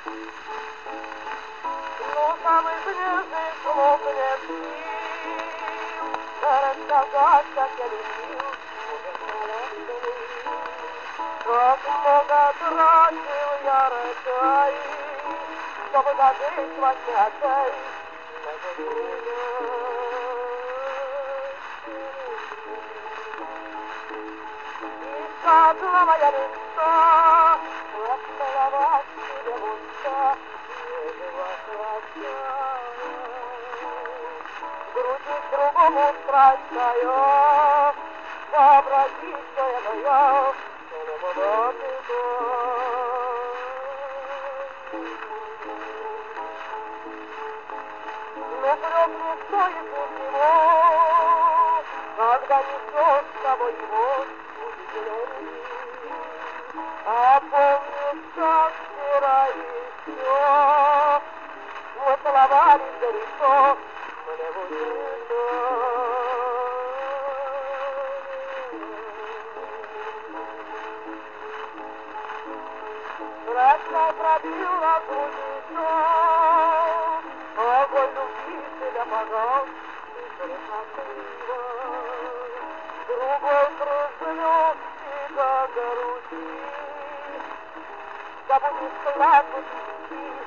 Ну, самый ближний слов нет сил, рассказать, как я любил, как много тратил я рачай, чтобы забыть вас опять. И падла моя мечта, расцеловать тебе в уста, нежного красавца. Грудить другому страсть твою, вообразить, что я моя, что не была ты. Но гроб не стоит ничего, когда несешь с собой его удивленный. А помнишь, как вчера еще мы целовались горячо, мне в лицо. Страшно пробил нас грудью, огонь любви тебя пожал, и красиво. Другой проживет тебя груди, забудешь клятву,